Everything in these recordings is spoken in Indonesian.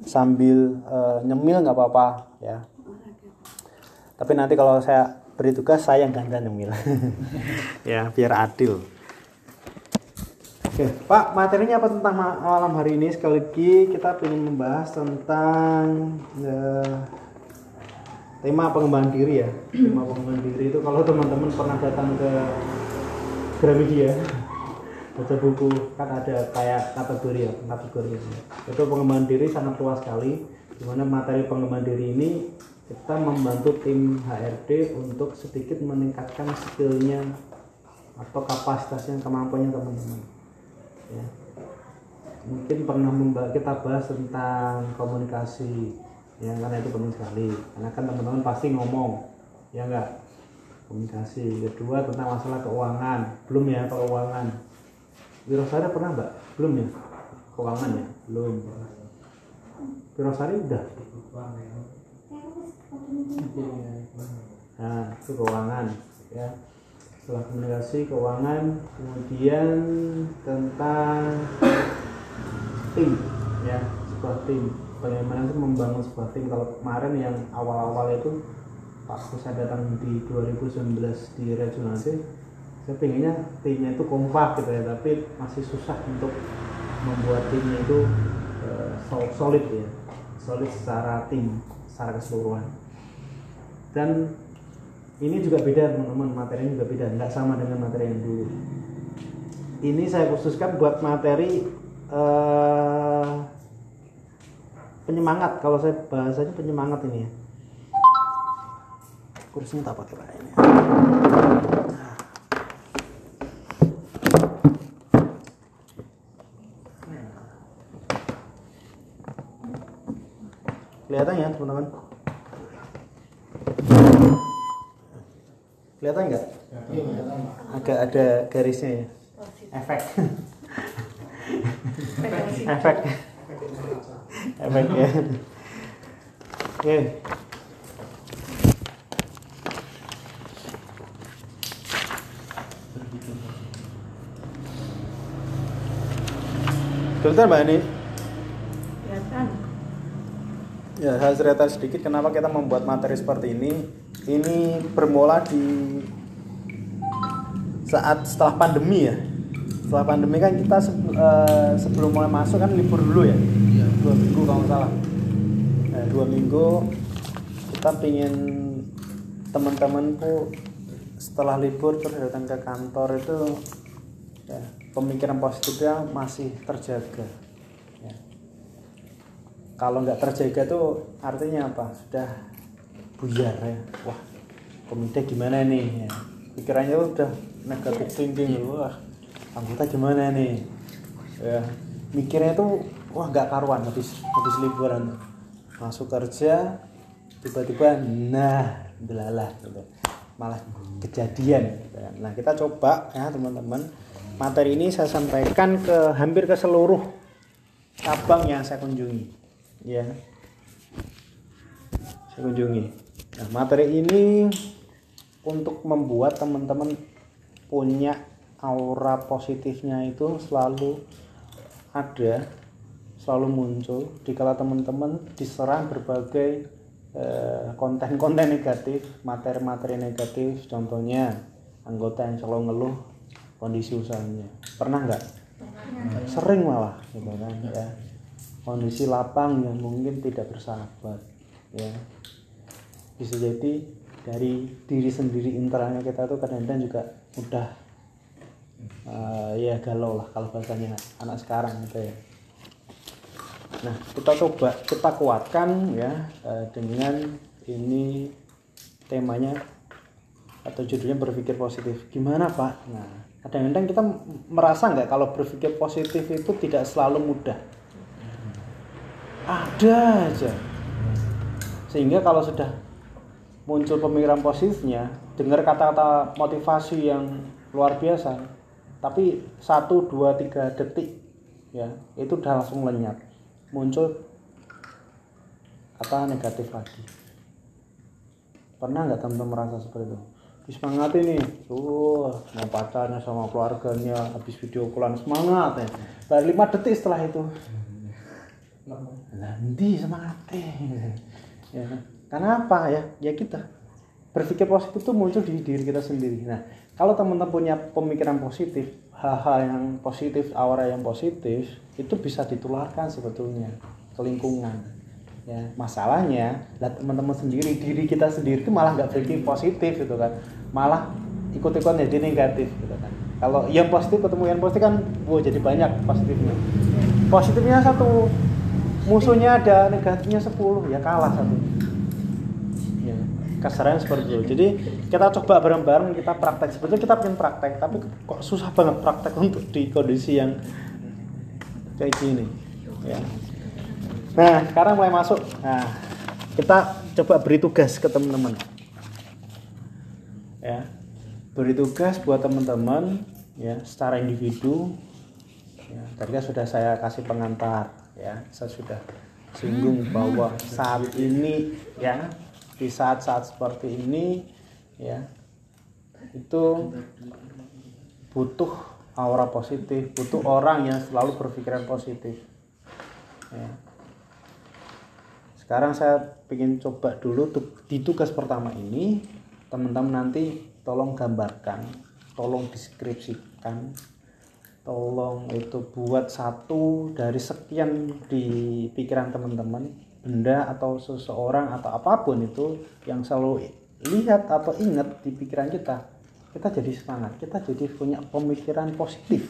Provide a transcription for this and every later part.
sambil nyemil nggak apa-apa ya. Tapi nanti kalau saya beri tugas saya yang gantian nyemil. Ya, biar adil. Oke, Pak, materinya apa tentang malam hari ini? Sekali lagi kita ingin membahas tentang tema pengembangan diri ya. Tema pengembangan diri itu kalau teman-teman pernah datang ke Gramedia, baca buku kan ada kayak kategori ya. Itu pengembangan diri sangat luas sekali. Dimana materi pengembangan diri ini kita membantu tim HRD untuk sedikit meningkatkan skillnya atau kapasitasnya, kemampuannya teman-teman. Ya. Mungkin pernah kita bahas tentang komunikasi, ya karena itu penting sekali. Karena kan teman-teman pasti ngomong, ya enggak? Komunikasi. Kedua tentang masalah keuangan, belum ya keuangan. Wirosari pernah mbak? Belum ya? Keuangan ya? Belum. Wirosari udah. Nah itu keuangan, ya. Setelah komunikasi, keuangan, kemudian tentang tim, ya, sebuah tim. Bagaimana sih membangun sebuah tim? Kalau kemarin yang awal-awal itu, pas saya datang di 2019 di regional sih, saya pengennya timnya itu kompak gitu ya, tapi masih susah untuk membuat timnya itu solid ya, solid secara tim, secara keseluruhan. Dan ini juga beda teman-teman, materinya juga beda, nggak sama dengan materi yang dulu. Ini saya khususkan buat materi penyemangat. Kalau saya bahasanya penyemangat ini ya. Kursinya tak pakai Pak ini. Kelihatan ya teman-teman? Kelihatan nggak? Agak ada garisnya ya. Efek. Efek ya. Oke. Kelihatan Mbak ini? Kelihatan. Ya, saya cerita sedikit kenapa kita membuat materi seperti ini. Ini bermula di saat setelah pandemi ya. Setelah pandemi kan kita sebelum mulai masuk kan libur dulu ya. 2 minggu kalau nggak salah. Nah, 2 minggu kita pingin teman-temanku setelah libur terus datang ke kantor itu ya, pemikiran positifnya masih terjaga. Ya. Kalau nggak terjaga tuh artinya apa? Sudah buyar ya. Wah, komite gimana nih ya. Pikirannya udah negatif thinking. Wah, anggota gimana nih ya. Mikirnya tuh wah nggak karuan habis liburan masuk kerja tiba-tiba belalah gitu. Malah kejadian gitu. Nah kita coba ya teman-teman, materi ini saya sampaikan hampir ke seluruh cabang yang saya kunjungi ya. Saya kunjungi. Nah, materi ini untuk membuat teman-teman punya aura positifnya itu selalu ada, selalu muncul dikala teman-teman diserang berbagai konten-konten negatif, materi-materi negatif. Contohnya anggota yang selalu ngeluh kondisi usahanya. Pernah nggak? Sering malah gitu kan ya. Kondisi lapang yang mungkin tidak bersahabat ya. Bisa jadi dari diri sendiri internalnya kita tuh kadang-kadang juga udah ya galau lah kalau bahasanya anak sekarang gitu ya. Nah kita coba kita kuatkan ya dengan ini temanya atau judulnya berpikir positif. Gimana Pak? Nah kadang-kadang kita merasa nggak kalau berpikir positif itu tidak selalu mudah. Ada aja. Sehingga kalau sudah muncul pemikiran positifnya, dengar kata-kata motivasi yang luar biasa, tapi 1, 2, 3 detik ya itu udah langsung lenyap, muncul kata negatif lagi. Pernah nggak teman-teman merasa seperti itu? Semangat ini, mau pacarnya sama keluarganya habis video callan semangat ya, baru 5 detik setelah itu Nanti semangat ya. Karena apa ya? Ya kita berpikir positif itu muncul di diri kita sendiri. Nah, kalau teman-teman punya pemikiran positif, hal-hal yang positif, aura yang positif, itu bisa ditularkan sebetulnya ke lingkungan. Ya, masalahnya, lah teman-teman sendiri, diri kita sendiri itu malah nggak berpikir positif gitu kan, malah ikut-ikutan jadi negatif gitu kan. Kalau yang positif ketemu yang positif kan, jadi banyak positifnya. Positifnya satu, musuhnya ada, negatifnya 10, ya kalah satu. Ya, kasarannya seperti itu. Jadi kita coba bareng-bareng, kita praktek. Sebetulnya kita pengen praktek, tapi kok susah banget praktek untuk di kondisi yang kayak gini. Ya. Nah, sekarang mulai masuk. Nah, kita coba beri tugas ke teman-teman. Ya, beri tugas buat teman-teman, ya, secara individu. Ya, tadi kan sudah saya kasih pengantar. Ya, saya sudah singgung bahwa saat ini ya, di saat-saat seperti ini ya, itu butuh aura positif, butuh orang yang selalu berpikiran positif ya. Sekarang saya ingin coba dulu di tugas pertama ini, teman-teman nanti tolong gambarkan, tolong deskripsikan, tolong itu buat satu dari sekian di pikiran teman-teman, benda atau seseorang atau apapun itu yang selalu lihat atau ingat di pikiran kita jadi semangat, kita jadi punya pemikiran positif.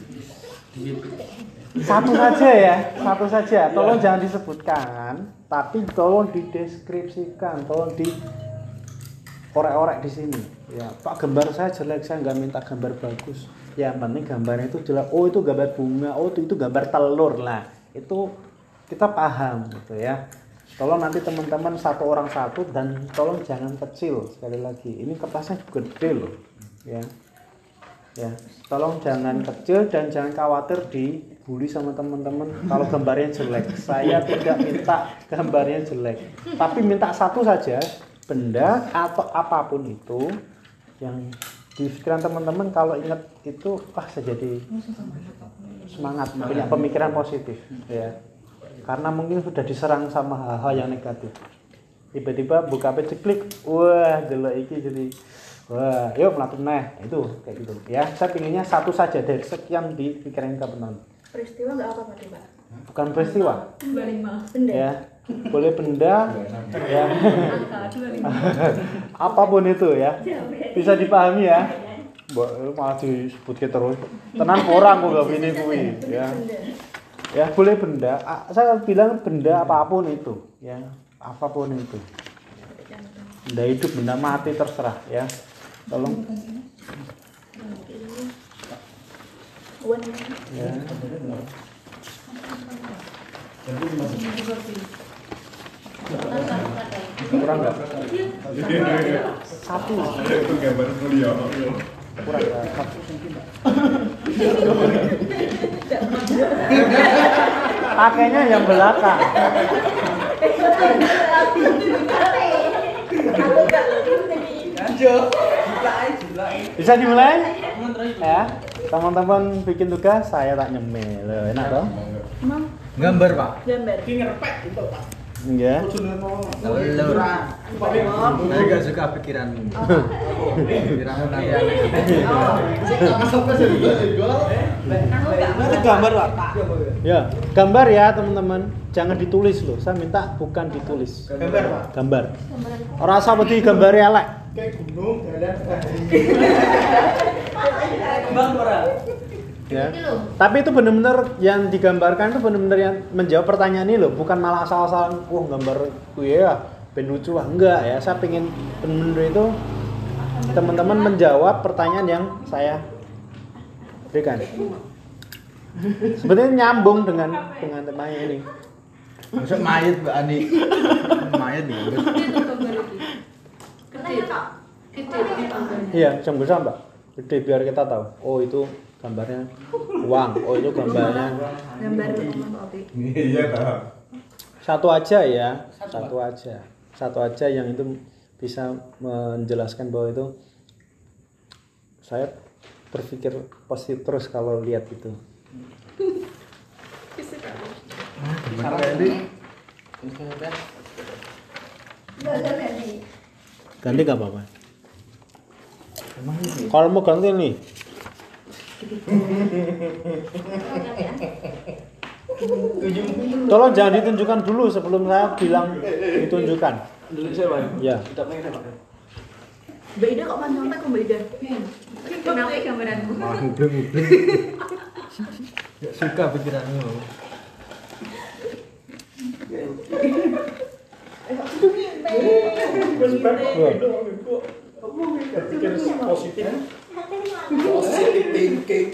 Satu saja ya, satu saja, tolong jangan disebutkan, tapi tolong dideskripsikan, tolong di orek-orek di sini. Ya, Pak, gambar saya jelek, saya nggak minta gambar bagus. Yang penting gambarnya itu jelas. Oh, itu gambar bunga. Oh, itu gambar telur lah. Itu kita paham gitu ya. Tolong nanti teman-teman satu orang satu, dan tolong jangan kecil. Sekali lagi, ini kertasnya gede loh. Ya, ya. Tolong jangan kecil dan jangan khawatir dibully sama teman-teman kalau gambarnya jelek. Saya tidak minta gambarnya jelek, tapi minta satu saja, benda atau apapun itu yang di pikiran teman-teman kalau ingat itu, saya jadi semangat, punya pemikiran positif ya. Karena mungkin sudah diserang sama hal-hal yang negatif. Tiba-tiba buka PC klik, wah delok iki jadi wah, yuk melakukan itu kayak gitu ya. Saya pinginnya satu saja dari sekian di pikiran teman-teman. Peristiwa nggak apa-apa nih, Pak? Bukan peristiwa. 25 benda. Ya, boleh benda ya. Apapun itu ya. Bisa dipahami ya. Malah disebutkan terus. Tenan orang kok gak ini kuwi ya. Ya, boleh benda. Saya bilang benda apapun itu ya. Apapun itu. Benda hidup, benda mati terserah ya. Tolong. Ya. Kurang nggak? Satu. Itu gambar mulia. Kurang nggak? 1 cm. Pakainya yang belakang. Bisa dimulai? Ya, teman-teman bikin tugas, saya tak nyemil. Enak toh? Gambar, Pak. Gambar. Iya. Telur. Saya gak suka pikiranmu. Pikiranmu nanti Gambar, Pak. Ya, gambar ya teman-teman. Jangan ditulis loh. Saya minta bukan ditulis. Gambar, Pak. Gambar. Ora usah wedi gambar elek. Kayak gunung, jalan, Ya. Tapi itu benar-benar yang digambarkan itu benar-benar yang menjawab pertanyaan ini loh, bukan malah asal-asalan gambar gue ya ben lucu enggak ya. Saya pengen benar-benar itu teman-teman menjawab pertanyaan yang saya berikan. Sebenarnya nyambung dengan tema ini. Masuk mayat, Mbak Ani. Mayat nih. Iya, jam besar Mbak. Gede biar kita tahu. Oh, itu gambarnya uang. Oh, itu gambarnya Gambar otomatis. Iya, Pak. satu aja ya. Satu aja yang itu bisa menjelaskan bahwa itu saya berpikir positif terus kalau lihat itu. Ganti gak apa-apa. Kalau mau ganti nih. Tolong jangan ditunjukkan dulu sebelum saya bilang ditunjukkan. Dulu saya, Pak. Ya. Kita pengen saya pakai. Mbak Ida kok mantan kok Mbak Ida? Kenapa gambaranmu? Ngubleng. Gak suka pikiranmu. Positif. Positive thinking.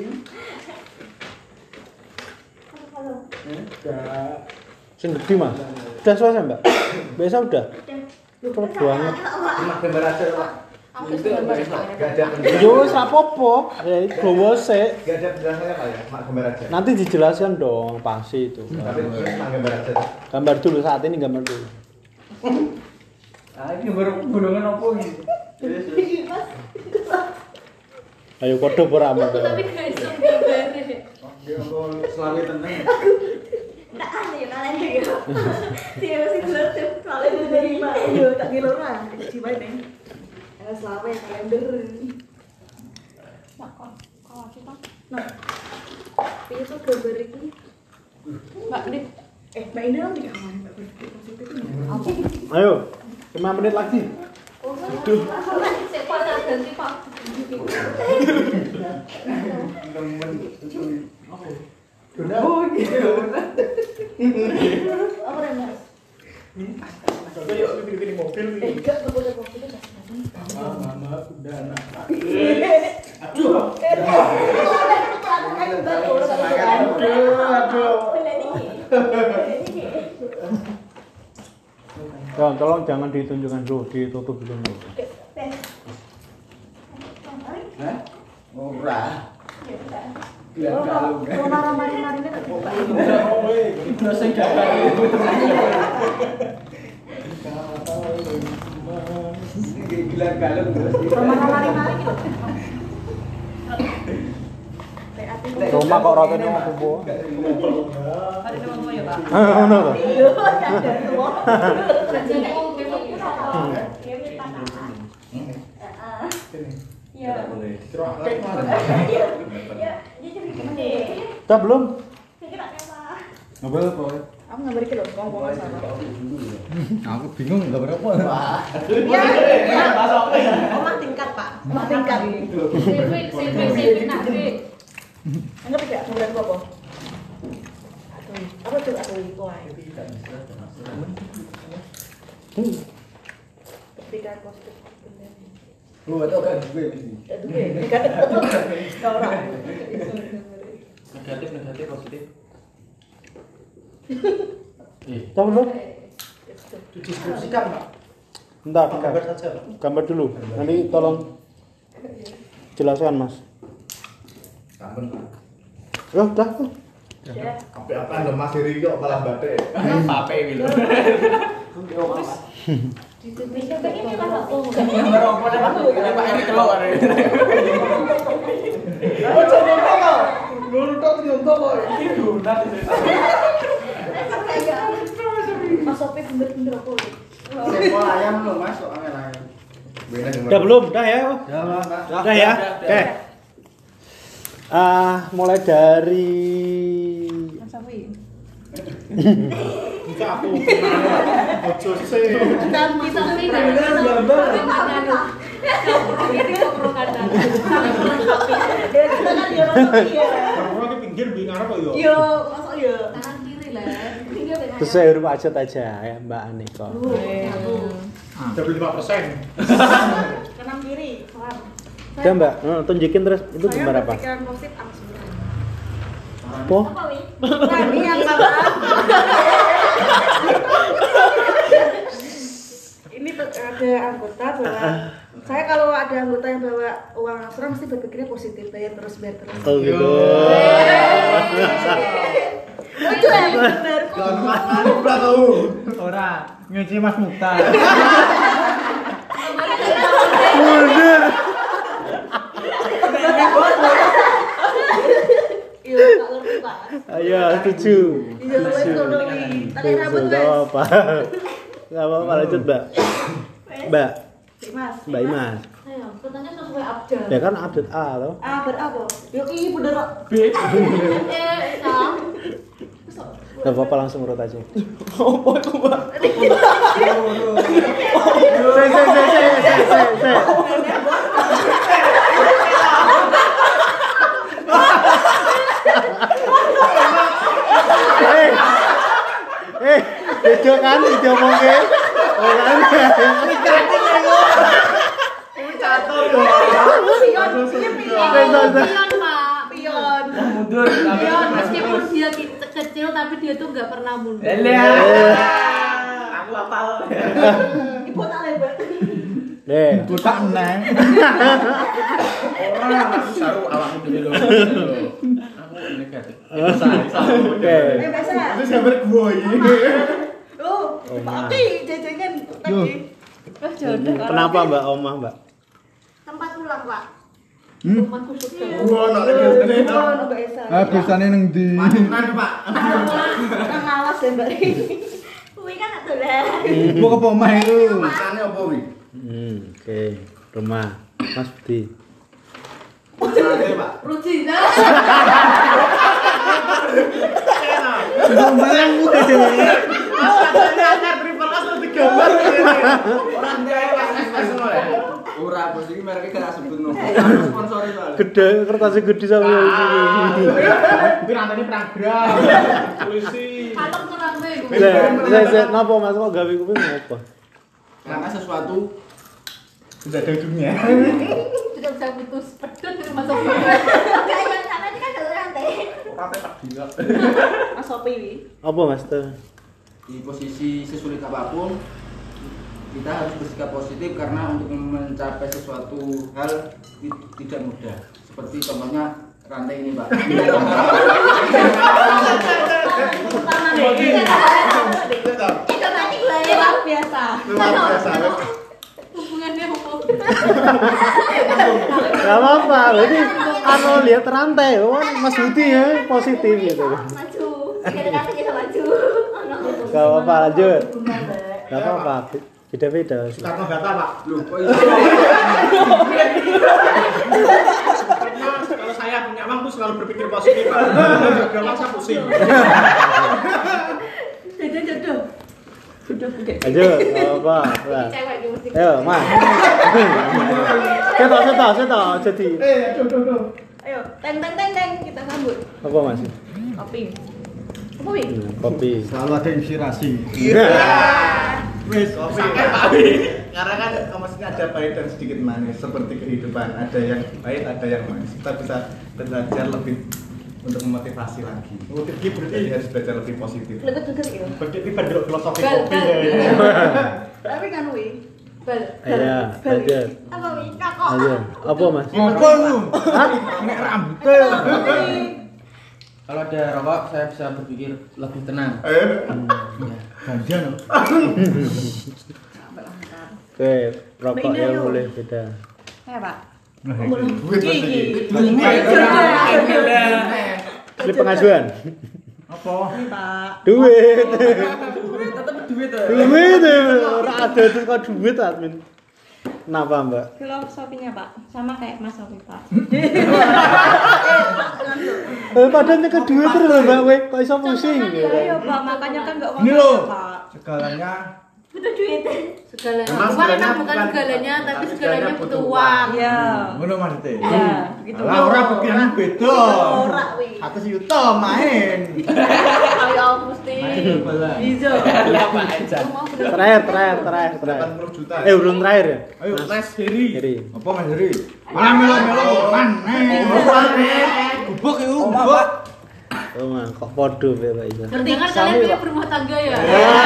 Sing gede mah. Udah selesai, Mbak? Biasa udah. Cepet banget. Cuma gambar aja, Pak. Itu gak ada Yo wis apa-apa. Ya gowo sik. Gak ada penjelasannya, Pak ya? Cuma gambar aja. Nanti dijelaskan dong pasti itu. Tapi cuma gambar aja. Gambar dulu saat ini gambar dulu. Ah, ini baru bolongan apa ini? Ayo kode ora Mbak. Tapi gak iso gambare. Selalu tenang. Tak aneh kalian ya. Dia masih gelar tiap kali menerima. Yo tak ngelor lah. Jiwa ini. Selawe kalender. Nah, ini tuh gambar ini. Mbak Dit, Mbak Ina lagi kawan Mbak berpikir positif ini. Ayo. 5 menit lagi. Ganti Pak. Oh, gitu. Apa yang Mas? Contoh yuk bikin mobil nih. Enggak, boleh kita Mama udah anak. Tolong jangan ditunjukkan dulu, ditutup dulu. Hah? Ora. Kalau marah-marahnya kan Dosen gagal. Gila galung terus. marah-marah gitu. Rumah kok rotene mau kubu. Hari ini mau ya, Pak. Ngono to. Iya. Udah belum? Ngabel apa? Aku nggak beri loh, ngomong sama. Aku bingung gambar apa. Ya, omah tingkat Pak, omah tingkat. Sipit, Enggak tidak, kemudian apa? Apa tuh aku itu aja. Ketika positif. Lu itu kan gue di sini. Itu negatif betul. Orang. Negatif positif. Udah belum? Didiskusikan, Pak. Bentar, Gambar saja, Pak. gambar dulu. Nanti tolong jelaskan, Mas. Sampun, Pak. Ya udah. Ya. Apa lho Mas Iri kok malah batik. Pape iki lho. Bisa pengen malah Gambar apa nek Pak Eri keluar. Oh, jadi apa? Menurut aku nyontoh kok. Iki donat. Mas Sopi bener-bener apa? Sekolah ayam lho Mas, kok angel ayam. Udah belum? Udah ya? Udah, Udah ya? Oke. Mulai dari Mas Sopi. Bisa aku kenal. Ojo sih. Tapi Sopi Orang di pinggir bingung apa yo? Yo, masuk yo. Tangan kiri lah. sesuai huruf ajat aja ya Mbak Aniko. Double 5%. Kanan kiri, pelan. Udah Mbak, tunjukin terus itu gambar apa? Pikiran positif langsung. Apa? Nah, ini yang salah. Ini ada anggota bawa. Saya kalau ada anggota yang bawa uang asuran mesti berpikirnya positif, bayar terus. Oh gitu. Itu ya benar. Ora, nyuci Mas Mukhtar. Mundur. Iya, tak ngerti Pak. Ayo, setuju. Iya, wes ngono iki. Tarik rambut Enggak wes. apa-apa. Enggak apa-apa, lanjut, Mbak. Mbak, Sik, Mas. Mbak Imas. Ayo, pertanyaan sesuai update. Ya kan update A loh. Ah, berapa? Yuk iki bener kok. Sam. Enggak apa-apa, langsung urut aja. Saya. Video kan video mongke. Oh kan. Pion, Pak. Pion. Mundur tapi Pion, meskipun dia kecil tapi dia tuh nggak pernah mundur. Aku apal. Ibu tak lebar. Deh. Butak neng. Orang aku saru awakmu dhewe lho. Aku negatif. Oke. Biasa. Itu gambar gua ini. Oh, Pak jajangan tadi. Wah, jodoh. Kenapa Mbak Oma, Mbak? Tempat pulang, Pak. Rumahku suka. Gua nak gede. Oh, Mbak Esa. Ah, biasanya neng di. Masukan, Pak. Kan ngawas ya, Mbak. Kuwi kan tak dolan. Gua ke pomah itu. Makane apa wi? Oke. Rumah Mas Budi. Makane, Pak. Rucina. Ngomong Orang kaya pas ngono ya. Ora bos iki mereke gak sebut no. Sponsori soalnya. Gede, kertasnya gede sama yang ini. Mungkin antene program. Polisi. Kalem terang deh. Saya ngapa Mas kok gawe kuping ngapa? Karena sesuatu sudah ada ujungnya. Tidak bisa putus pedot dari masuk. Kayak sampe ini kan jalur rantai. Rantai tak gila. Mas Sopi wi. Apa Mas tuh? Di posisi sesulit apapun kita harus bersikap positif karena untuk mencapai sesuatu hal tidak mudah. Seperti contohnya rantai ini, Pak. Pertama nih. Itu tadi gue luar biasa. Luar biasa. Hubungannya apa? Gak apa-apa, berarti anu lihat rantai, oh Mas Budi ya positif gitu. Maju. Kadang-kadang kita maju. Gak apa-apa, lanjut. Gak apa-apa, beda-beda. Soekarno Hatta, Pak. Loh, kok iso? Karena kalau saya punya uang tuh selalu berpikir positif, Pak. Gak masa pusing. Jodoh. Lanjut, gak apa-apa. Cewek di musik. Ayo, Mas. Setok, jadi. Aduh. Ayo, teng kita sambut. Apa Mas? Kopi. Apa wi? Kopi. Selalu ada inspirasi. Wis, oke. Pak Wi. Karena kan maksudnya ada pahit dan sedikit manis seperti kehidupan. Ada yang pahit, ada yang manis. Kita bisa belajar lebih untuk memotivasi lagi. Jadi harus belajar lebih positif. Deket-deket gitu. Begitu pendek filosofi Bel, kopi bel. ya. Tapi kan wi. Bal. Ayo, lanjut. Apa wi? Kakak. Lanjut. Apa Mas? Ngopo lu? Hah? Nek rambut. Kalau ada rokok, saya bisa berpikir lebih tenang. Ganja no. Oke, rokoknya boleh beda. Ya, Pak. Duit lagi. Ini pengajuan. Apa? Ini, Pak. Duit. Tetap duit ya. Duit. Ora ada terus kok duit admin. Kenapa, Mbak? Filosofinya, Pak. Sama kayak Mas Sopi, Pak. Padahal nyekel duit terus lho, Mbak. Weh, kok iso pusing gitu. Iya, Pak. Makanya kan enggak Ini loh. Pak. Segalanya Butuh duit. Segalanya. Emang Bukan segalanya bukan bukan- segalanya, tapi tapi segalanya segalanya butuh butuh uang. Iya. ngono maksudnya. Iya, gitu. Lah ora pikiran beda. Ora wi. 100 juta main. Ayo mesti. Bisa. Terakhir. 80 juta. Belum terakhir ya? Ayo tes Heri. Jadi, Apa Mas Heri? Malah melo-melo man. Gubuk itu, gubuk. oh mah kok podo ya, Pak Iza. Jangan kalian punya berumah tangga ya.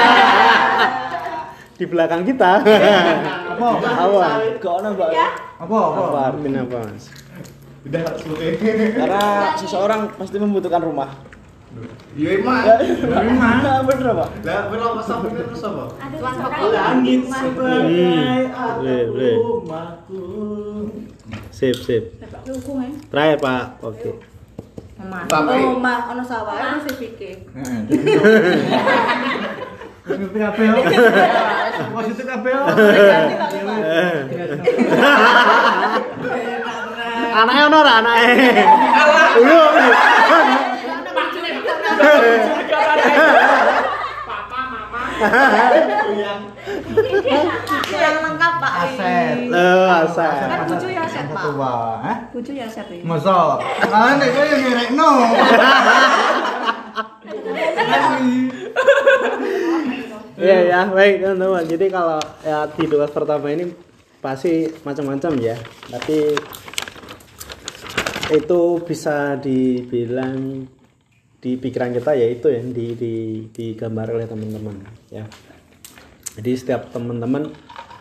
Di belakang kita. Apa? Awan. Gak ono, Mbak. Ya. Apa? Apa artinya apa, Mas? Udah harus putih. Karena seseorang pasti membutuhkan rumah. Iya emang. Gimana? Bener Pak? Lah berapa sampai terus apa? Ada Tuan suara Pokok. Langit Mas. sebagai boleh. rumahku. Sip. Bapak hukum kan? Terakhir, Pak. Oke. Omah. Bapak. Oh, omah ono sawah ono sivike. Ngerti kabeh yo. Positif kabeh yo. Anaknya ono ora anake? Lho. Papa, mama. Yang lengkap Pak. Aset. Aset. Kan bucu ya aset Pak. Tua, hah? Bucu ya aset ya. Masa? Lah nek kowe yang ngerekno. Iya ya, baik teman-teman. Jadi kalau ya di tugas pertama ini pasti macam-macam ya. Tapi itu bisa dibilang di pikiran kita yaitu yang digambar oleh teman-teman ya. Jadi setiap teman-teman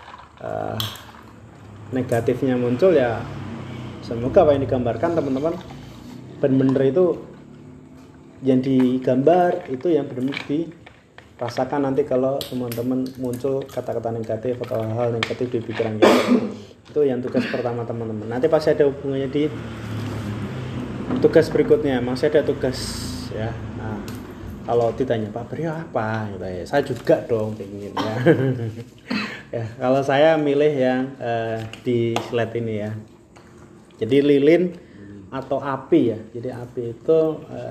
negatifnya muncul ya, semoga apa yang digambarkan teman-teman benar-benar itu yang digambar itu yang benar-benar dirasakan nanti kalau teman-teman muncul kata-kata negatif atau hal negatif di pikiran kita. Itu yang tugas pertama teman-teman. Nanti pasti ada hubungannya di tugas berikutnya, masih ada tugas ya. Nah, kalau ditanya Pak Brio apa gitu ya, saya juga dong pengen ya. Ya, kalau saya milih yang di slide ini ya. Jadi lilin atau api ya. Jadi api itu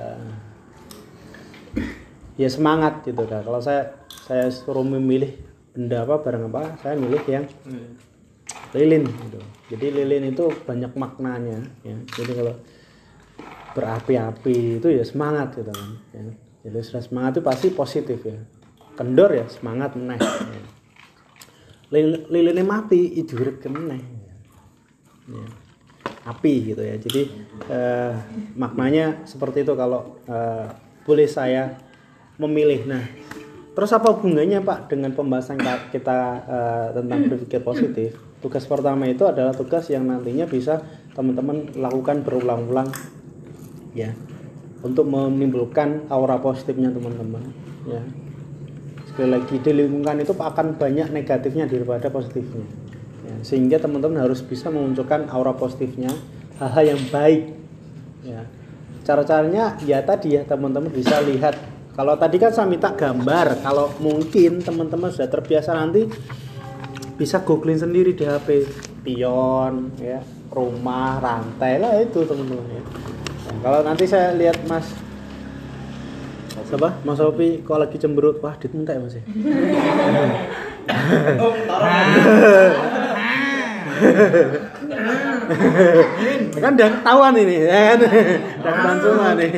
ya semangat gitu kan. Kalau saya suruh memilih benda apa, barang apa, saya milih yang lilin gitu. Jadi lilin itu banyak maknanya ya. Jadi kalau berapi-api itu ya semangat gitu kan ya. Jadi sudah semangat itu pasti positif ya. Kendor ya semangat meneh ya. Lilinnya mati ijurit meneh ya. Api gitu ya. Jadi maknanya seperti itu kalau boleh saya memilih. Nah, terus apa hubungannya Pak dengan pembahasan kita tentang berpikir positif? Tugas pertama itu adalah tugas yang nantinya bisa teman-teman lakukan berulang-ulang ya, untuk menimbulkan aura positifnya teman-teman ya. Sekali lagi di lingkungan itu akan banyak negatifnya daripada positifnya ya, sehingga teman-teman harus bisa memunculkan aura positifnya, hal-hal yang baik ya. Cara-caranya ya tadi ya, teman-teman bisa lihat. Kalau tadi kan saya minta gambar, kalau mungkin teman-teman sudah terbiasa nanti bisa googling sendiri di HP, pion ya, rumah, rantai lah itu teman-teman ya. Nah, kalau nanti saya lihat Mas siapa? Mas Sopi kok lagi cemberut, wah diminta ya Mas ya. Kan udah ketahuan ini ya kan. Dan semua nih.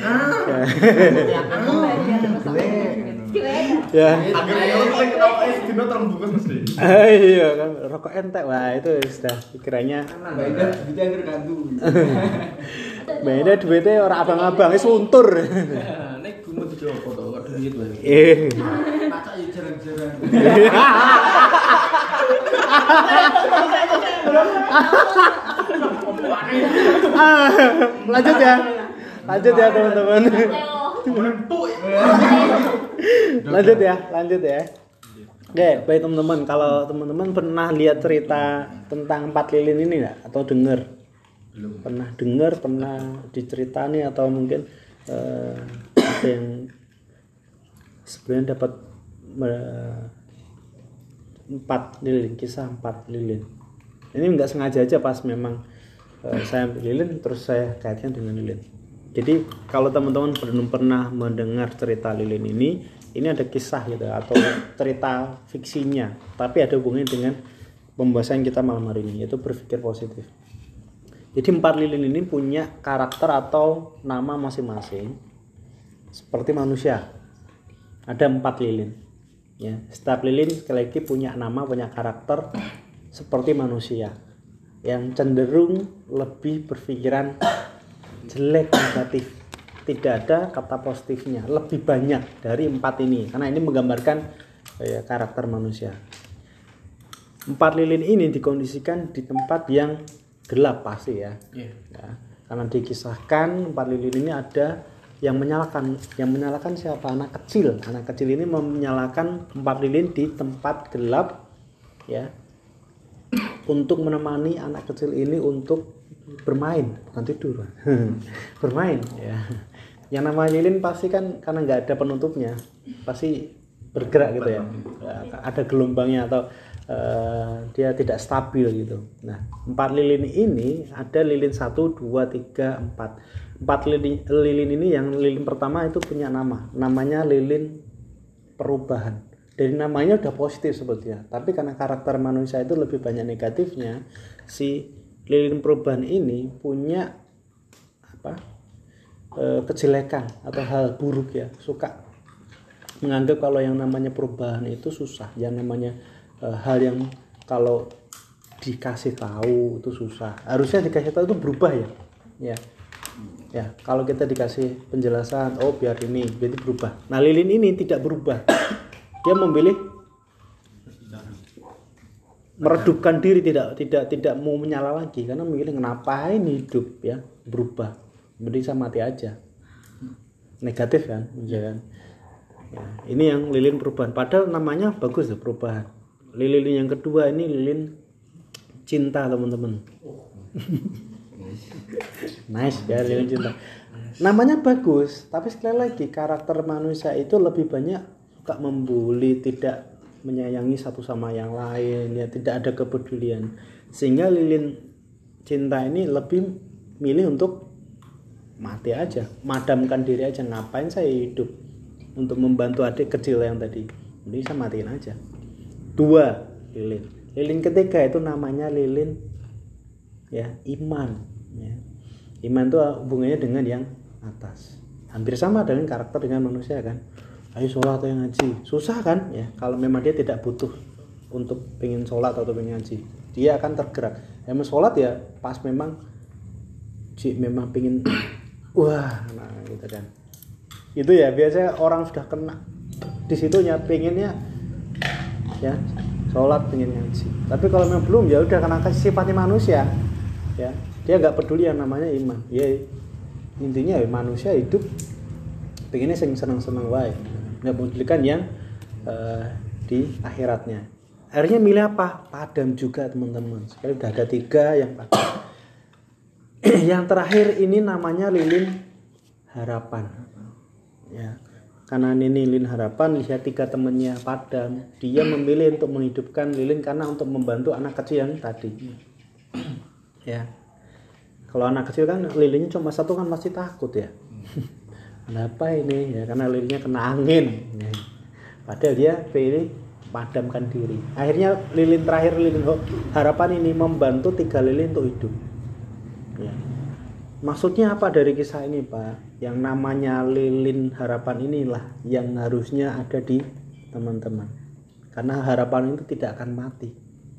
Ya. Dino terbungkus mesti. Iya kan rokok entek, wah itu sudah pikirannya. Beda diangger gantung. Beda duitnya orang abang-abang wis untur. Nek gumun dijopo to kok duit wae. Pacak yo jarang-jarang. Lanjut ya teman-teman. Lanjut ya. Oke, baik teman-teman, kalau teman-teman pernah lihat cerita tentang 4 lilin ini enggak, atau dengar? Belum. Pernah dengar, pernah diceritani, atau mungkin ada yang sebenarnya dapat 4 lilin, kisah 4 lilin. Ini enggak sengaja aja pas memang saya ambil lilin terus saya kaitkan dengan lilin. Jadi kalau teman-teman belum pernah mendengar cerita lilin ini ada kisah gitu atau cerita fiksinya, tapi ada hubungannya dengan pembahasan kita malam hari ini, yaitu berpikir positif. Jadi 4 lilin ini punya karakter atau nama masing-masing seperti manusia. Ada 4 lilin ya. Setiap lilin sekali lagi punya nama, punya karakter seperti manusia yang cenderung lebih berpikiran jelek, negatif. Tidak ada kata positifnya, lebih banyak dari 4 ini, karena ini menggambarkan karakter manusia. 4 lilin ini dikondisikan di tempat yang gelap pasti ya. Ya, karena dikisahkan 4 lilin ini ada yang menyalakan siapa? Anak kecil ini menyalakan 4 lilin di tempat gelap ya. untuk menemani anak kecil ini untuk bermain, bukan tidur. Bermain ya. Yang namanya lilin pasti kan karena nggak ada penutupnya, pasti bergerak gitu ya. Ada gelombangnya atau dia tidak stabil gitu. Nah, 4 lilin ini ada lilin 1, 2, 3, 4. 4 lilin ini, yang lilin pertama itu punya namanya lilin perubahan. Dari namanya udah positif sebetulnya, tapi karena karakter manusia itu lebih banyak negatifnya, si lilin perubahan ini punya kejelekan atau hal buruk ya, suka menganggap kalau yang namanya perubahan itu susah, yang namanya hal yang kalau dikasih tahu itu susah. Harusnya dikasih tahu itu berubah ya. Ya, kalau kita dikasih penjelasan, oh biar ini, berarti berubah. Nah, lilin ini tidak berubah. Dia memilih meredupkan diri, tidak mau menyala lagi karena memilih ngapain hidup ya, berubah. Mending saya mati aja. Negatif kan, ya. Ini yang lilin perubahan. Padahal namanya bagus ya, perubahan. Lilin yang kedua ini lilin cinta, teman-teman. Nice ya, lilin cinta. Namanya bagus, tapi sekali lagi karakter manusia itu lebih banyak suka membuli, tidak menyayangi satu sama yang lain, ya tidak ada kepedulian. Sehingga lilin cinta ini lebih milih untuk mati aja, madamkan diri aja. Ngapain saya hidup untuk membantu adik kecil yang tadi? Mending saya matiin aja. 2 lilin. Lilin ketiga itu namanya lilin ya, iman ya. Iman itu hubungannya dengan yang atas. Hampir sama dengan karakter dengan manusia kan. Ayo sholat atau yang ngaji. Susah kan ya, kalau memang dia tidak butuh untuk pengen sholat atau pengen ngaji. Dia akan tergerak. Emang sholat ya pas memang pengen wah, nah gitu kan. Itu ya biasanya orang sudah kena di situnya, pengennya ya sholat, pengen ngaji. Tapi kalau memang belum, ya udah, karena sifatnya manusia ya, dia nggak peduli yang namanya iman ya. Intinya ya, manusia hidup pengennya seneng-seneng wae, nggak pedulikan yang di akhiratnya. Akhirnya milih apa? Padam juga, teman-teman. Sekali udah ada 3 yang padam. Yang terakhir ini namanya lilin harapan ya. Karena ini lilin harapan, lihat 3 temannya padam, dia memilih untuk menghidupkan lilin karena untuk membantu anak kecil yang tadi ya. Kalau anak kecil kan lilinnya cuma 1 kan pasti takut ya. Kenapa ini ya, karena lilinnya kena angin ya. Padahal dia pilih padamkan diri. Akhirnya lilin terakhir, lilin harapan ini membantu 3 lilin untuk hidup ya. Maksudnya apa dari kisah ini, Pak? Yang namanya lilin harapan inilah yang harusnya ada di teman-teman. Karena harapan itu tidak akan mati.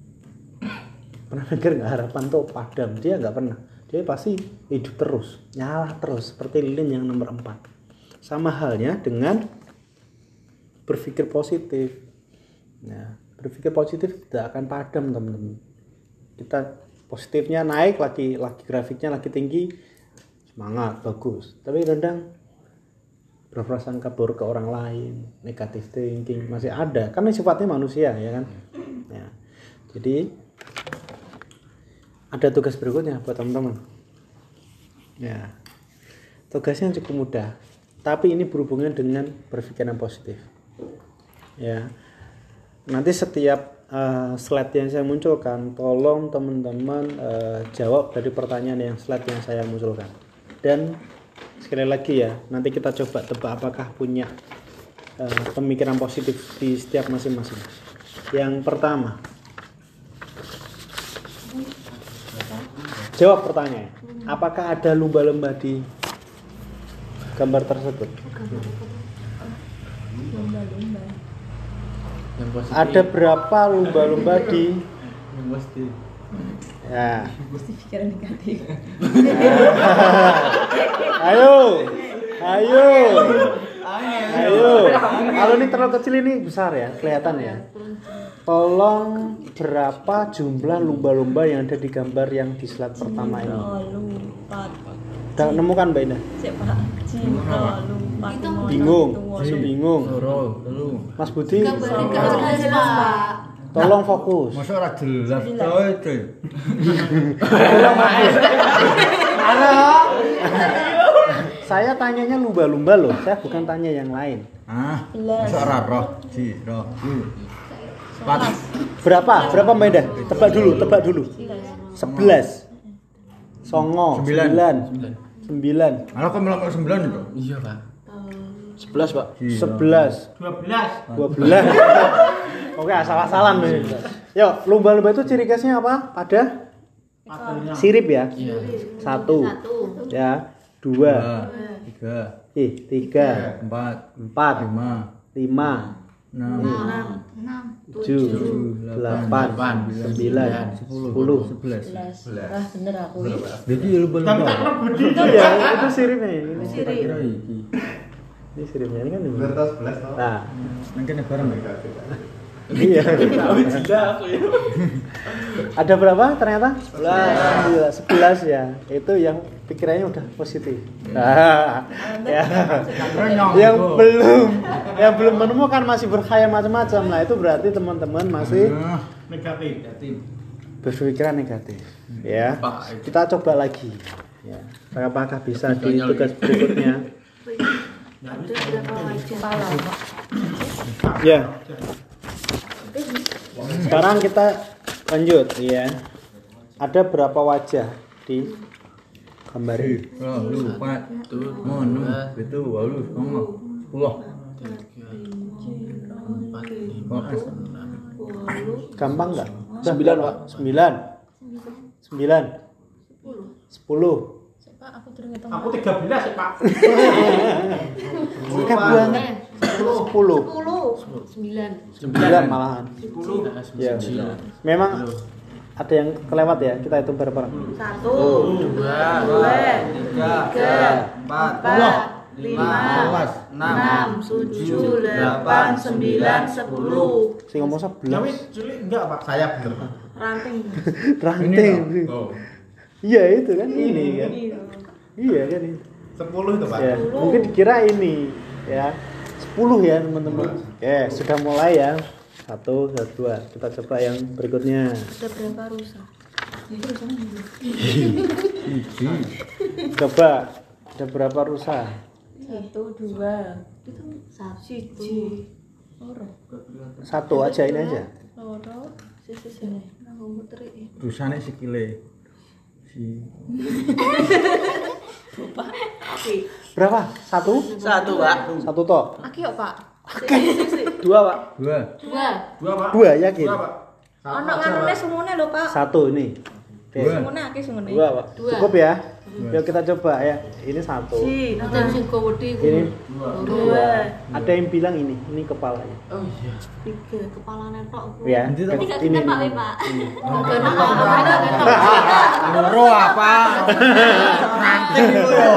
Pernah mikir nggak harapan tuh padam? Dia nggak pernah. Dia pasti hidup terus, nyala terus, seperti lilin yang nomor 4. Sama halnya dengan berpikir positif. Nah, berpikir positif tidak akan padam, teman-teman. Kita positifnya naik lagi grafiknya lagi tinggi, semangat, bagus. Tapi kadang berprasangka buruk ke orang lain, negatif thinking masih ada, karena sifatnya manusia ya kan ya. Jadi ada tugas berikutnya buat teman-teman ya. Tugasnya cukup mudah, tapi ini berhubungan dengan berpikiran positif ya. Nanti setiap slide yang saya munculkan, tolong teman-teman jawab dari pertanyaan yang slide yang saya munculkan. Dan sekali lagi ya, nanti kita coba tebak apakah punya pemikiran positif di setiap masing-masing. Yang pertama, jawab pertanyaan, apakah ada lumba-lumba di gambar tersebut? Lumba-lumba. Ada berapa lumba-lumba di ya? Pasti pikiran negatif. Ayo. Kalau ini terlalu kecil, ini besar ya, kelihatan ya. Tolong, berapa jumlah lumba-lumba yang ada di gambar yang di slide pertama ini? Udah nemukan Mbak Indah? Bingung. Mas Budi? Gambarnya nggak jelas, Pak. Tolong fokus. Masa ora jelas coy, coy. Tolong fokus. Saya tanyanya lumba-lumba loh, saya bukan tanya yang lain. Masa ora roh, Ji, roh. Berapa Mbak Indah? Tebak dulu. 11. Songo. 9. 9. Ala kok melok 9 itu? Iya, Pak. 11, Pak. 11. 12. 12. Oke, asal-asalan nih. Yuk, lumba-lumba itu ciri khasnya apa? Pada sirip ya? Iya. 1. Ya. 2. 3, 3. 4, 4. 5, 5. 6, 7. 8. 9. 10. 11. Wah, bener aku. Jadi lumba-lumba. Itu ya, itu siripnya. Ini Kira iki. Ini siripnya ini kan. Bertas 11 toh. Nah, Nang kene bareng. iya. Ada berapa ternyata? 11 ya. Itu yang pikirannya udah positif. Nah, ya. yang belum menemukan masih berkhayal macam-macam. Nah, itu berarti teman-teman masih Negatif. berpikiran negatif. Ya. Kita coba lagi. Ya. Apakah bisa di tugas berikutnya? Ya. Sekarang kita lanjut ya. Ada berapa wajah di gambar ini? 4, 6, 7, 8, 9, 10. Gampang enggak? 9, Pak. 9. 10. Aku 13 ya, Pak. Dekat banget. 10. 9 malahan. 10. Ya. Memang ada yang kelewat ya. Kita hitung bareng-bareng. 1, 2, 3, 4, 5, 6, 7, 8, 9, 10. Sing ngomong 11. Cilik enggak, Pak? Saya bener, Pak. Ranting. Oh. Iya itu kan ini kan. Iya kan ini. 10 itu, Pak. Ya, mungkin dikira ini ya. 10 ya teman-teman. Oke, sudah mulai ya. 1, 2. Kita coba yang berikutnya. Ada berapa rusa? Coba ada berapa rusa? 1, 2, 1, 1 aja ini aja. loro, sini. Nang muter iki. Rusane sikile. Berapa? 1? 1, Pak. 1 toh? Aki yo, Pak. 2, Pak. 2. 2 yakin? Ono nganune sumune lho, Pak. 1 ini. Oke. Sumune aki sumune. 2, Pak. Cukup ya? Yuk kita coba ya. Ini 1. Ada sing gowedi ku. Ini 2, ada yang bilang ini kepalanya. Oh iya. 3. Kepalane tok. Ya. Nanti gak kita Pak, Pak. Loro apa? Ranting itu lho.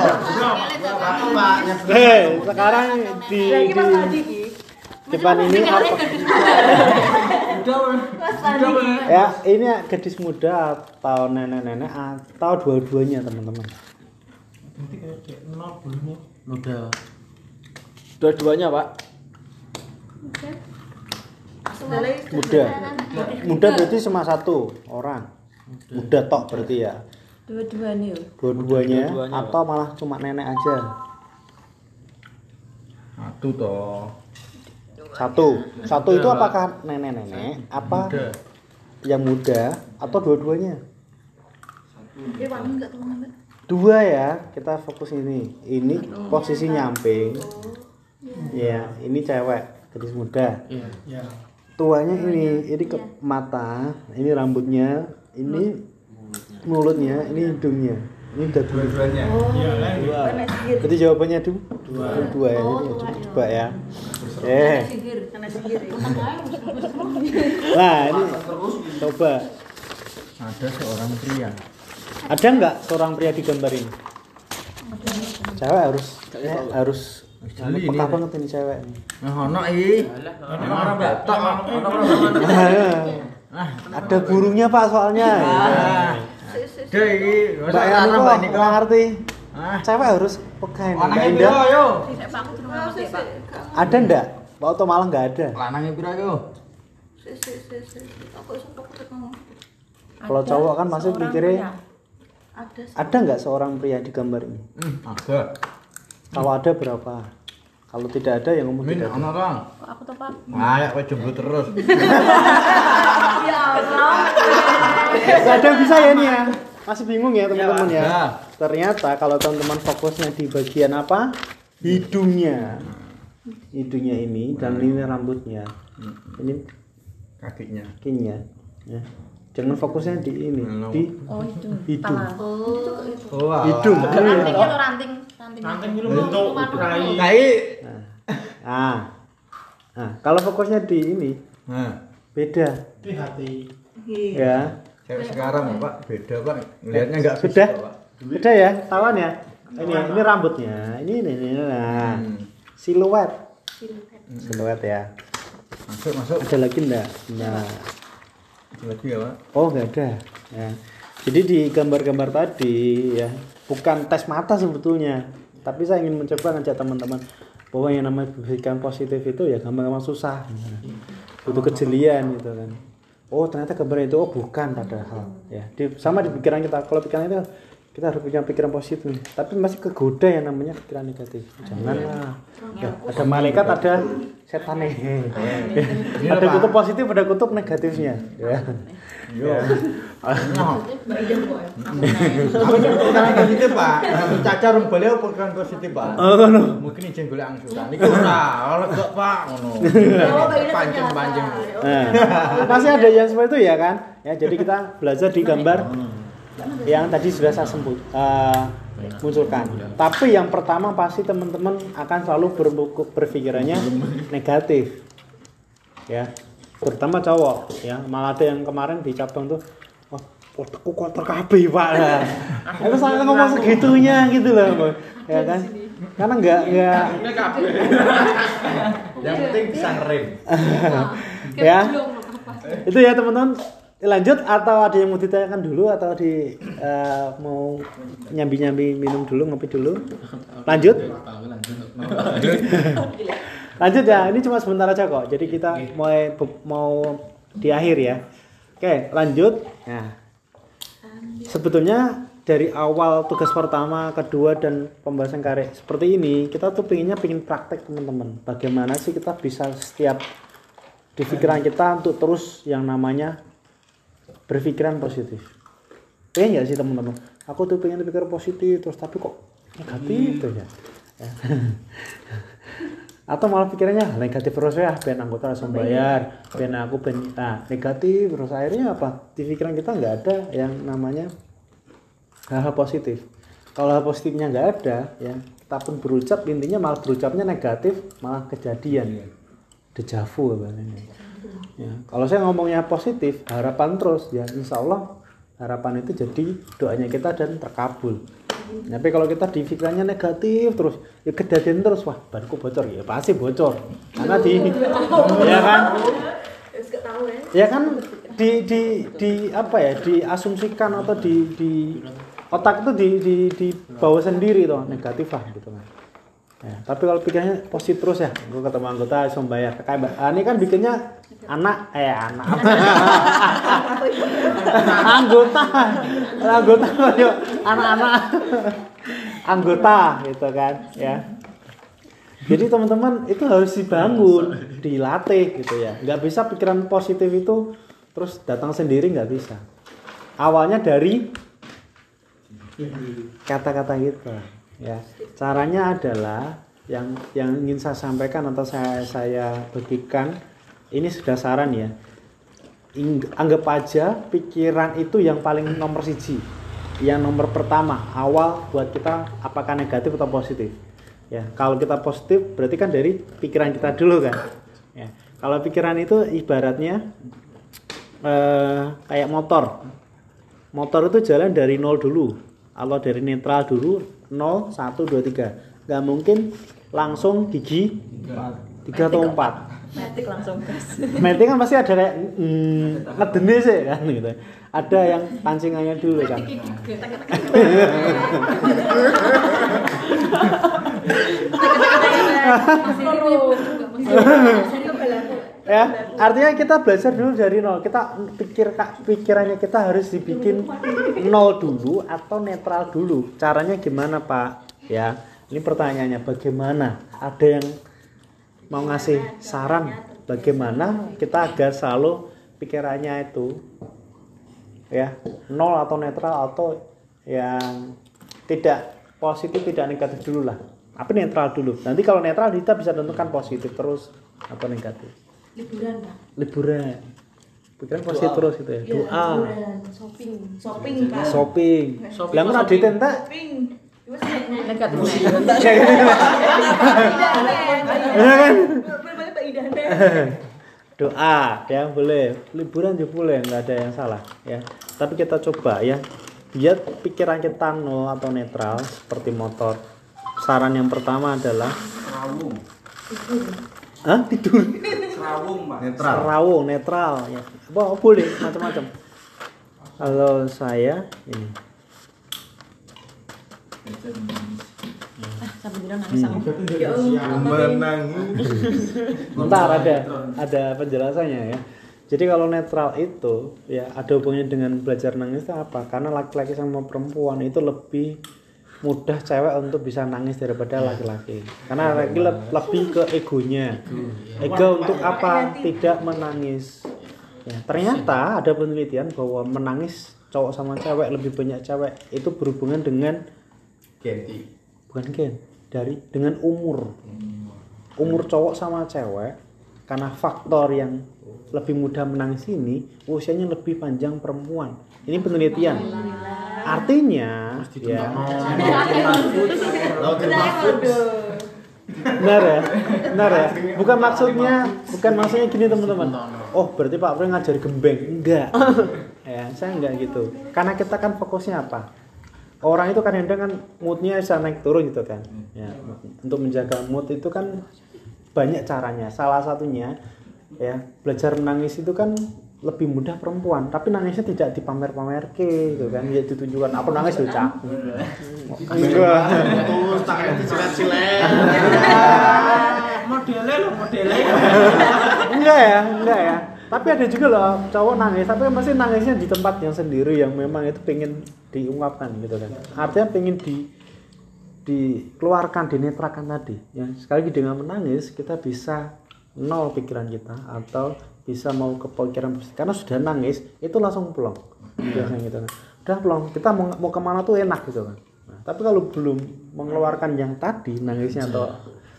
Sekarang di Lagi Mas Adi iki. depan ini apa? Ya, ini gadis muda atau nenek-nenek atau dua-duanya teman-teman. Nanti kayak 0 belumnya. Muda. Dua-duanya, Pak. Muda berarti cuma 1 orang. Muda tok berarti ya. Dua-duanya yo. Dua-duanya Dua-duanya, atau malah cuma nenek aja. 1 toh. 1 itu apakah nenek-nenek apa yang muda atau dua-duanya? Wangi enggak teman-teman? 2 ya, kita fokus ini. Ini posisi nyamping. Ya, ini cewek, gadis muda. Iya. Tuanya ini ke mata, ini rambutnya, ini mulutnya, ini hidungnya. Ini udah Dua-duanya. Iya, Iya, Anak sihir. Jadi jawabannya 2 ya. Jadi coba ya. Sihir. Anak sihir. Nah, ini coba. Ada seorang pria. Ada nggak seorang pria di gambar ini? Cewek harus Jali ini. peka banget ini cewek. Ono iki. Orang batok. Ada burungnya Pak soalnya. Dek iki. Mbak yang Mbak ini nggak ngerti. Ah. Cewek harus peka ini. Mbak Lanange Indah. pira yo? Pak aku cuma ngerti, Pak. Ada ndak? Atau malah nggak ada? Lanange pira yo? Aku iso fokus ngomong. Kalau cowok kan pasti Seorang pikirnya pria. ada nggak seorang pria di gambar ini? Ada. Kalau ada berapa? Kalau tidak ada yang ngomong Min tidak ada. ana orang. Kok aku tuh Pak? Wah, ya kowe jomblo terus. Ya Allah. Nggak ada yang bisa ya nih ya. Masih bingung ya teman-teman ya. ada. Ternyata kalau teman-teman fokusnya di bagian apa? Hidungnya. Hidungnya ini dan ini rambutnya. Ini Kakinya. kakinya. Ya. Jangan fokusnya di ini, di Oh, itu. hidung. Oh, Hidung. Ranting itu ranting. Ranting itu bentuk rai. Tai. Nah, kalau fokusnya di ini Nah, beda. Di hati. Ya. cewek sekarang Pak beda Pak. Ngelihatnya enggak Sudah? Pak. Beda ya, tawan ya. Ini rambutnya. Ini. Nah. Siluet. Siluet ya. Masuk. Ada lagi enggak? Nah. Lagi ya, Pak. Oh, enggak ada. Ya. Jadi di gambar-gambar tadi ya, bukan tes mata sebetulnya. Tapi saya ingin mencoba ngajak teman-teman bahwa yang namanya berpikiran positif itu ya gampang susah. Butuh kejelian gitu kan. Oh, ternyata gambar itu bukan padahal ya. Sama di pikiran kita. Kalau pikiran itu kita harus punya pikiran positif, tapi masih kegoda yang namanya pikiran negatif. Janganlah. Ya, ada malaikat, ada setan nih. Ada kutub positif, ada kutub negatifnya. Ya. Yo. Aku kan positif, Pak. Caca rung beliau bukan positif, Pak. Oh, no. Mungkin izin golek angsuran. Iku ora, lega, Pak, ngono. Pancing-pancing. Nah, masih ada yang seperti itu ya kan? Ya, jadi kita belajar di gambar yang tadi sudah saya munculkan. Tapi yang pertama pasti teman-teman akan selalu berpikirannya negatif. Ya. Terutama cowok ya. Malah ada yang kemarin di cabang tuh, "Oh, otakku kotor kabeh, Pak." Nah, aku sampai ngomong segitunya gitu loh, ya kan? Karena enggak Yang penting bisa ngerem. ya. Itu ya teman-teman. Lanjut atau ada yang mau ditanyakan dulu atau mau nyambi-nyambi minum dulu, ngopi dulu? Lanjut ya, ini cuma sebentar aja kok. Jadi kita mau di akhir ya. Oke, lanjut. Nah, sebetulnya dari awal tugas pertama, kedua dan pembahasan karya seperti ini, kita tuh pengen praktek teman-teman. Bagaimana sih kita bisa setiap di pikiran kita untuk terus yang namanya berpikiran positif. Pengen nggak sih teman-teman? Aku tuh pengen berpikir positif terus tapi kok negatif tuh ya. Atau malah pikirannya negatif terus ya, ben anggota langsung bayar, ben aku negatif terus akhirnya apa? Di pikiran kita nggak ada yang namanya hal-hal positif. Kalau hal positifnya nggak ada, ya kita pun berucap intinya malah berucapnya negatif, malah kejadian. Deja vu katanya. Ya, kalau saya ngomongnya positif, harapan terus ya insya Allah harapan itu jadi doanya kita dan terkabul. Tapi kalau kita di pikirannya negatif terus, ya kejadian terus, wah banku bocor ya pasti bocor. Karena ya kan? Ya kan di apa ya? Diasumsikan atau di otak itu di bawah sendiri toh negatif lah gitu kan. Ya, tapi kalau pikirnya positif terus ya, gue ketemu anggota langsung bayar. Kayak ini kan bikinnya anak anggota anak-anak anggota gitu kan ya. Jadi teman-teman itu harus dibangun, dilatih gitu ya. Nggak bisa pikiran positif itu terus datang sendiri, nggak bisa. Awalnya dari kata-kata gitu ya. Caranya adalah yang ingin saya sampaikan atau saya bagikan ini sudah saran ya. Anggap aja pikiran itu yang paling nomor siji, yang nomor pertama awal buat kita apakah negatif atau positif ya. Kalau kita positif berarti kan dari pikiran kita dulu kan ya. Kalau pikiran itu ibaratnya kayak motor itu jalan dari 0 dulu atau dari netral dulu 0, 1, 2, 3. Nggak mungkin langsung gigi 3 atau 4. Metik langsung gas. Metik kan pasti ada kayak ngedeni sih kan gitu. Ada yang pancingannya dulu kan. Ya, artinya kita belajar dulu dari nol. Kita pikirannya kita harus dibikin nol dulu atau netral dulu. Caranya gimana, Pak? Ya, ini pertanyaannya bagaimana? Ada yang mau ngasih saran bagaimana kita agar selalu pikirannya itu ya nol atau netral atau yang tidak positif tidak negatif dulu lah. Apa netral dulu. Nanti kalau netral kita bisa tentukan positif terus atau negatif. Liburan, Pak. Liburan. Pikiran positif terus gitu ya. Doa. Liburan, shopping, Pak. Shopping. Lah mun ada tentak. Shopping. Negatif. Doa ya boleh. Liburan juga boleh, nggak ada yang salah ya. Tapi kita coba ya. Biar pikiran kita nol atau netral seperti motor. Saran yang pertama adalah Serawung. Tidur. Serawung, Pak. Netral. Rawung, netral ya. Boleh macam-macam. Kalau saya ini Sampai bilang nangis sama. Menangis. bentar ada penjelasannya ya. Jadi kalau netral itu ya ada hubungannya dengan belajar nangis itu apa? Karena laki-laki sama perempuan itu lebih mudah cewek untuk bisa nangis daripada laki-laki. Karena laki lebih ke egonya. Ego untuk apa? Tidak menangis. Ya, ternyata ada penelitian bahwa menangis cowok sama cewek lebih banyak cewek itu berhubungan dengan dengan umur cowok sama cewek karena faktor yang lebih mudah menangis ini usianya lebih panjang perempuan. Ini penelitian. Artinya ya benar ya. Bukan maksudnya gini teman-teman. Oh berarti Pak Pri ngajari gembeng. Enggak. Ya saya enggak gitu. Karena kita kan fokusnya apa? Orang itu kadang-kadang kan moodnya bisa naik turun gitu kan. Ya, untuk menjaga mood itu kan banyak caranya. Salah satunya ya belajar menangis itu kan lebih mudah perempuan, tapi nangisnya tidak dipamer-pamer gitu kan. Ya ditunjukkan apa nangis tuh cak. Enggak. Terus tangannya dicilet-cilet. Modelnya. Enggak ya. Tapi ada juga loh cowok nangis, tapi masih nangisnya di tempat yang sendiri yang memang itu pengen diungkapkan gitu kan. Artinya pengen dikeluarkan, dinetralkan tadi. Ya, sekali lagi dengan menangis kita bisa nol pikiran kita atau bisa mau ke pikiran positif. Karena sudah nangis itu langsung plong. Biasanya gitu kan. Udah plong, kita mau kemana tuh enak gitu kan. Nah, tapi kalau belum mengeluarkan yang tadi nangisnya atau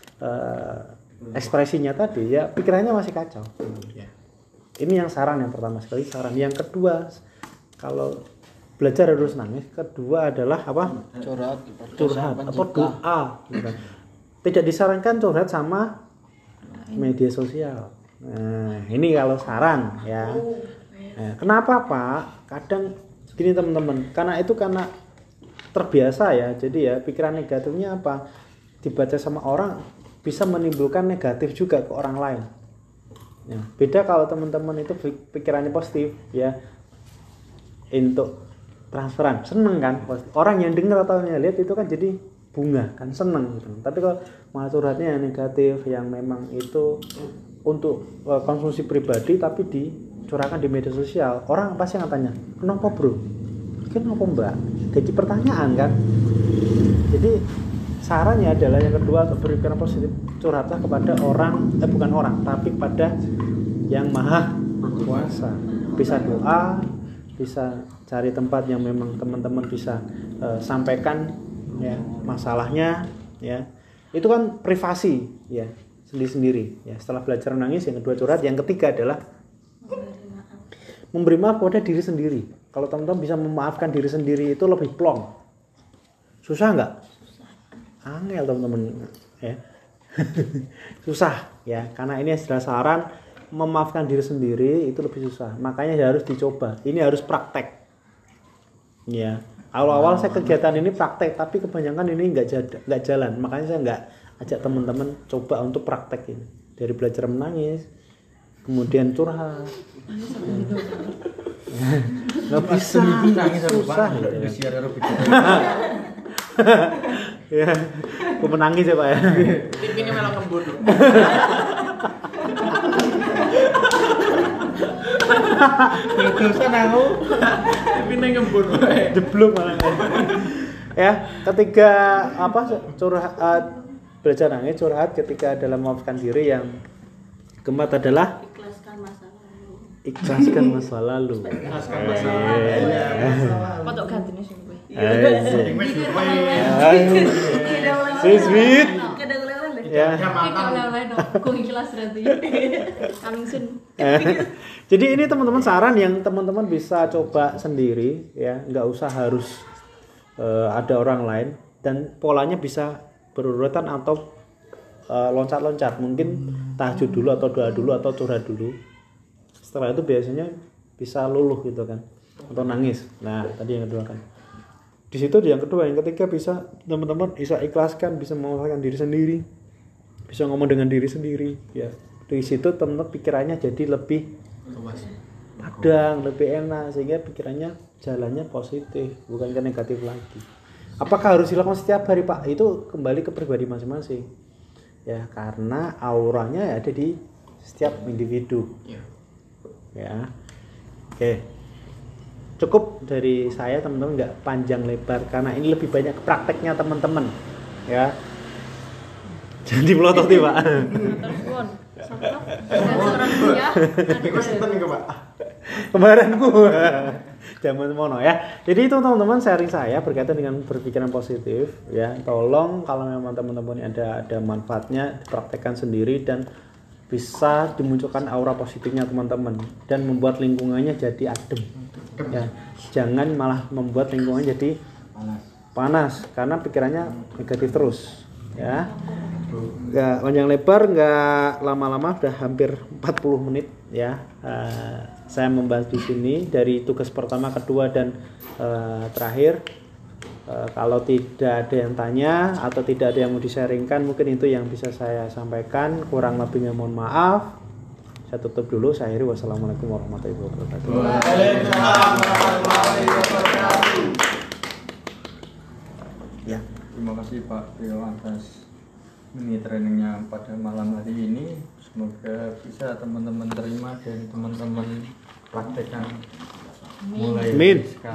ekspresinya tadi ya pikirannya masih kacau. Ini yang saran yang pertama sekali saran. Yang kedua kalau belajar harus nangis. Kedua adalah apa? Curhat atau doa. Gitu. Tidak disarankan curhat sama media sosial. Nah, ini kalau saran ya. Nah, kenapa Pak? Kadang gini teman-teman. Karena terbiasa ya. Jadi ya pikiran negatifnya apa? Dibaca sama orang bisa menimbulkan negatif juga ke orang lain. Ya, beda kalau teman-teman itu pikirannya positif ya. Untuk transferan seneng kan orang yang dengar atau yang lihat itu kan jadi bunga kan seneng gitu. Tapi kalau malah curhatnya yang negatif yang memang itu untuk konsumsi pribadi tapi dicurahkan di media sosial, orang pasti akan tanya kenapa bro, kenapa mbak, jadi pertanyaan kan. Jadi sarannya adalah yang kedua untuk berpikiran positif, curhatlah kepada bukan orang tapi kepada yang maha kuasa. Bisa doa, bisa cari tempat yang memang teman-teman bisa sampaikan ya masalahnya ya. Itu kan privasi ya, sendiri-sendiri ya. Setelah belajar menangis yang kedua curhat, yang ketiga adalah memberi maaf kepada diri sendiri. Kalau teman-teman bisa memaafkan diri sendiri itu lebih plong. Susah enggak? Angel teman-teman ya. Susah ya, karena ini adalah saran memaafkan diri sendiri itu lebih susah. Makanya harus dicoba. Ini harus praktek. Ya. Awal-awal saya kegiatan ini praktek, tapi kebanyakan ini enggak jalan. Makanya saya enggak ajak teman-teman coba untuk praktek ini. Dari belajar menangis, kemudian curhat. Enggak bisa nangis susah. Ya, aku menangis ya Pak ya. Tipine malah kembun. Dosen aku. Tapi ning ngembun wae. Jeblok malah. Ya, ketika belajar nangis curhat ketika dalam memaafkan diri yang keempat adalah Ikhlaskan masa lalu. ikhlaskan masa lalu. Ikhlaskan masa lalu. Foto gantine sing kowe. Sweet. Kadang lele. Ya. Kok ikhlas berarti. Coming soon. Jadi ini teman-teman saran yang teman-teman bisa coba sendiri ya, nggak usah harus ada orang lain, dan polanya bisa berurutan atau loncat-loncat, mungkin tahajud dulu atau doa dulu atau curhat dulu. Setelah itu biasanya bisa luluh gitu kan, atau nangis. Nah tadi yang kedua kan. Di situ yang kedua, yang ketiga bisa teman-teman bisa ikhlaskan, bisa memaafkan diri sendiri, bisa ngomong dengan diri sendiri. Ya di situ teman-teman pikirannya jadi lebih padang, lebih enak, sehingga pikirannya jalannya positif, bukan ke negatif lagi. Apakah harus dilakukan setiap hari Pak? Itu kembali ke pribadi masing-masing ya, karena auranya ada di setiap individu ya. Oke, cukup dari saya teman-teman, nggak panjang lebar karena ini lebih banyak prakteknya teman-teman ya. Jadi melototi Pak. Telepon. Seorang dia. Kemarinku zaman mono ya. Jadi itu teman-teman sharing saya berkaitan dengan berpikiran positif ya. Tolong kalau memang teman-teman ada manfaatnya dipraktekkan sendiri dan bisa dimunculkan aura positifnya teman-teman dan membuat lingkungannya jadi adem ya. Jangan malah membuat lingkungan jadi panas karena pikirannya negatif terus ya. Nggak panjang lebar, nggak lama-lama, udah hampir 40 menit ya. Saya membahas di sini dari tugas pertama, kedua, dan terakhir. Kalau tidak ada yang tanya atau tidak ada yang mau di-sharingkan, mungkin itu yang bisa saya sampaikan. Kurang lebihnya mohon maaf. Saya tutup dulu. Saya akhiri. Wassalamualaikum warahmatullahi wabarakatuh. Waalaikumsalam warahmatullahi wabarakatuh. Ya. Terima kasih Pak Trio atas mini trainingnya pada malam hari ini. Semoga bisa teman-teman terima dan teman-teman praktekkan mulai Amin. sekarang.